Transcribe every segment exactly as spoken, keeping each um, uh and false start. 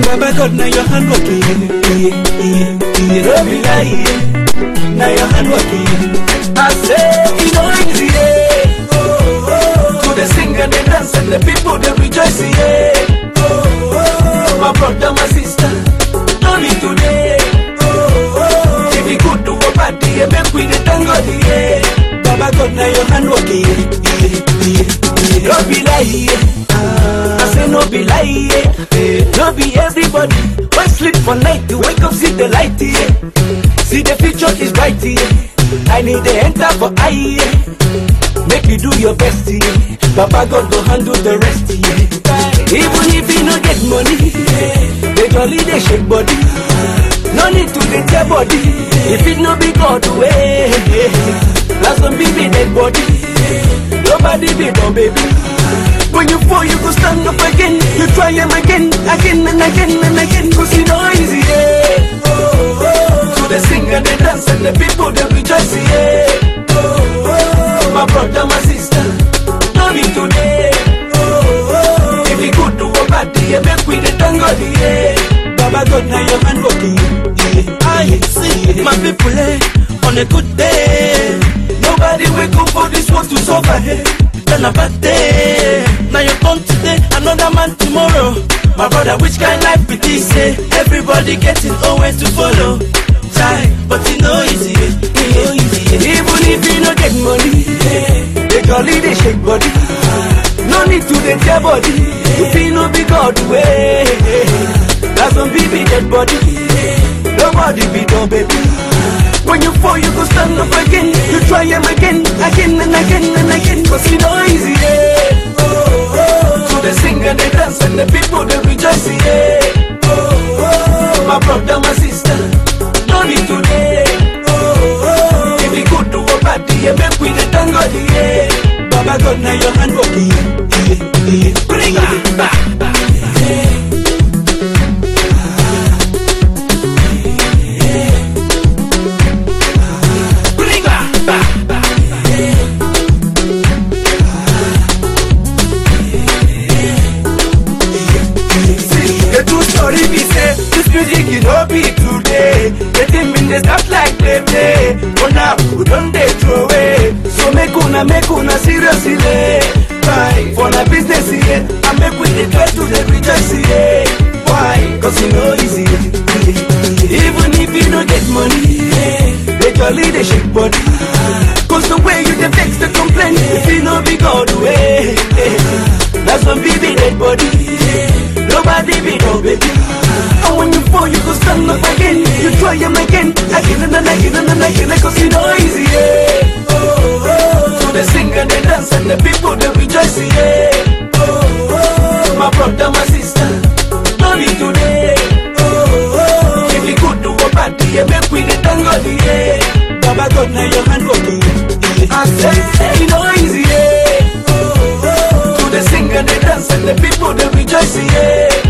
Baba God, now your hand working. Don't be lying. Now your hand working. I say it's no easy. Yeah. Oh, oh. To the sing and the dance and the people they rejoice. Yeah. Oh, oh. My brother, my sister, don't need today. Oh, oh. If you could do a party, you make we the tango. Yeah. Baba God, now your hand working. Don't be lying. I say no be lie, yeah. No be everybody. Why sleep for night to wake up, see the light, yeah. See the future is bright, yeah. I need the enter for eye, yeah. Make you do your best, yeah. Papa God go handle the rest, yeah. Even if you no get money, yeah. They jolly, they shake body. No need to get your body. If it no be God way, yeah. Last one be the dead body. Nobody be no baby. When you fall, you go stand up again. You try them again, again and again and again. Cause you know easy, yeah. Oh, oh. So they sing and they dance and the people they rejoice, yeah. Oh, oh. My brother, my sister, no be today. Oh, oh. If you go to a party, you make with the tango, yeah. Baba God, now your hand working, yeah. I see my people, eh, on a good day. Nobody wake up for this world to suffer, eh. Then a bad day. Now you come today, another man tomorrow. My brother, which kind life be this? Eh? Everybody getting always to follow. Try, but you know easy, you know easy. Even if you don't get money, yeah. They call it they shake body. No need to get your body. If you know be God way, that's some people dead body. Nobody be no baby. When you fall, you go stand up again. You try them again, again and again and again. Cause you know easy, yeah. Oh, oh. So they sing and they dance and the people they rejoice, yeah. Oh, oh. My brother, my sister, no need today. Oh, oh. If you go to a party, you make with the tango, yeah. Baba God, now your hand working, yeah. Bring it back, back. Be today, getting in the stuff like play play. But now we don't they throw away. So make una make una seriously. Why? For the business here, I make with the try to the rejoice here. Why? Cause you know easy. Even if you don't get money, they jolly they shake body. Cause the way you the vex the complaint, if you know be God way, that's when be the dead body. Nobody be no baby. And when you fall, you go stand up again. You try them again, again and again and again. Cause you know easy, yeah. Oh, oh. So they sing and they dance and the people they rejoice, yeah. Oh, oh. My brother, my sister, no need today. Oh, oh. If you go to a party, you make with the tango, yeah. Baba God, now your hand working, yeah. I say, you know easy, yeah. Oh, oh. So they sing and they dance and the people they rejoice, yeah.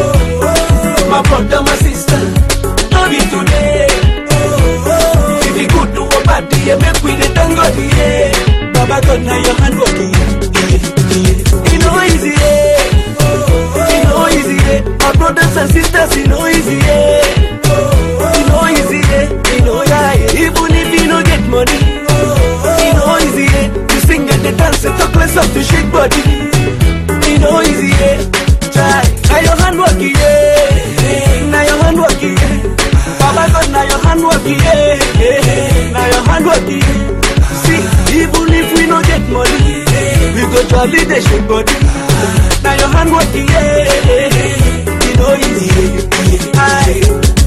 My brother, my sister, no be today. Oh, oh. If you go to a party, you make with the tango, yeah. Baba God, now your hand working, yeah. You know easy, yeah. Oh, oh. You know easy, yeah. My brothers and sisters, you know easy, yeah. Oh, oh. You know easy, yeah. You know, yeah, yeah. Even if you don't get money, oh, oh. You know easy, yeah. You sing and the dance and talk less up to shake body. You know easy, yeah. Try, now your hand working, yeah. Now your hand working, yeah. Baba God, now your hand working, yeah. Now your hand working, yeah. See, even if we don't get money, we go jolly the shake body. Now your hand working, yeah. You know easy, yeah.